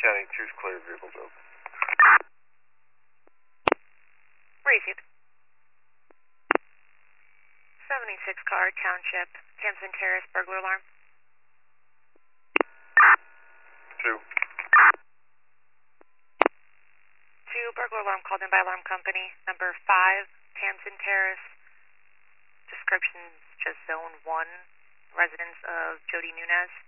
County, 2's clear, vehicles open. Received. 76 car, Township, Hampton Terrace, burglar alarm. 2. 2, burglar alarm called in by alarm company, number 5, Hampton Terrace. Description just zone 1, residence of Jody Nunez.